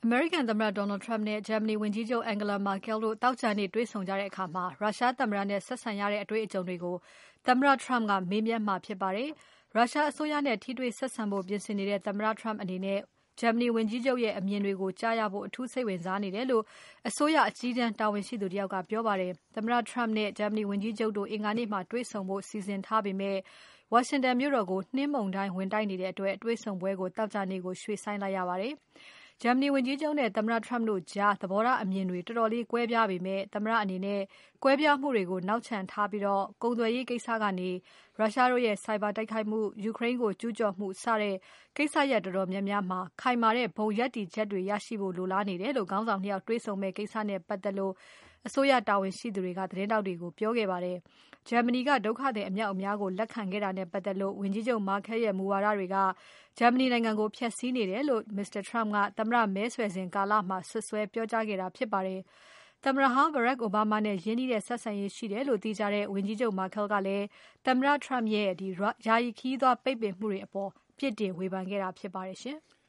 အမေရိကန်သမ္မတ Donald Trump နဲ့ ဂျာမနီဝန်ကြီးချုပ် Angela Merkel တို့သောကြာနေ့တွေ့ဆုံကြတဲ့အခါရုရှားသမ္မတနဲ့ဆက်ဆံရတဲ့အတွေ့အကြုံတွေကို သမ္မတ Trump ကမေးမြန်းမှာဖြစ်ပါတယ်။ ရုရှားအစိုးရနဲ့ထိတွေ့ဆက်ဆံဖို့ပြင်ဆင်နေတဲ့သမ္မတ Trump အနေနဲ့ဂျာမနီဝန်ကြီးချုပ်ရဲ့အမြင်တွေကိုကြားရဖို့အထူးစိတ်ဝင်စားနေတယ်လို့အစိုးရအကြီးတန်းတာဝန်ရှိသူတယောက်ကပြောပါတယ်။ သမ္မတ Trump နဲ့ဂျာမနီဝန်ကြီးချုပ်တို့အင်္ဂါနေ့မှာတွေ့ဆုံဖို့စီစဉ်ထားပေမဲ့ ဝါရှင်တန်မြို့တော်ကိုနှင်းမုန်တိုင်းဝင်တိုက်နေတဲ့အတွက်တွေ့ဆုံပွဲကိုသောကြာနေ့ကိုရွှေ့ဆိုင်းလိုက်ရပါတယ်။ ဂျာမနီဝန်ကြီးချုပ်နဲ့သမ္မတ Trump တို့ကြားသဘောထားအမြင်တွေတော်တော်လေးကွဲပြားပေမဲ့ သမ္မတအနေနဲ့ကွဲပြားမှုတွေကိုနောက်ချန်ထားပြီးကုန်သွယ်ရေးကိစ္စကနေ ရုရှားတို့ရဲ့ ဆိုင်ဘာတိုက်ခိုက်မှု၊ ယူကရိန်းကိုကျူးကျော်မှုစတဲ့ကိစ္စရပ်တော်တော်များများမှာခိုင်မာတဲ့ဘုံရပ်တည်ချက်တွေရရှိဖို့လိုလားနေတယ်လို့ခေါင်းဆောင် ၂ ယောက်တွေ့ဆုံမယ့်ကိစ္စနဲ့ပတ်သက်လို့အစိုးရတာဝန်ရှိသူတွေကသတင်းထောက်တွေကိုပြောခဲ့ပါတယ်။ ဂျာမနီကဒုက္ခသည်အမြောက်အများကိုလက်ခံခဲ့တာနဲ့ပတ်သက်လို့ဝန်ကြီးချုပ် Merkel ရဲ့မူဝါဒတွေကဂျာမနီနိုင်ငံကိုဖျက်ဆီးနေတယ်လို့ Mr. Trump ကသမ္မတမဲဆွယ်စဉ်ကာလမှာစွပ်စွဲပြောကြားခဲ့တာဖြစ်ပါတယ်။ သမ္မတဟောင်း Barack Obama နဲ့ရင်းနှီးတဲ့ဆက်ဆံရေးရှိတယ်လို့သိကြတဲ့ဝန်ကြီးချုပ် Merkel ကလည်းသမ္မတ Trump ရဲ့ယာယီခရီးသွားပိတ်ပင်မှုတွေအပေါ်ပြစ်တင်ဝေဖန်ခဲ့တာဖြစ်ပါတယ်ရှင်။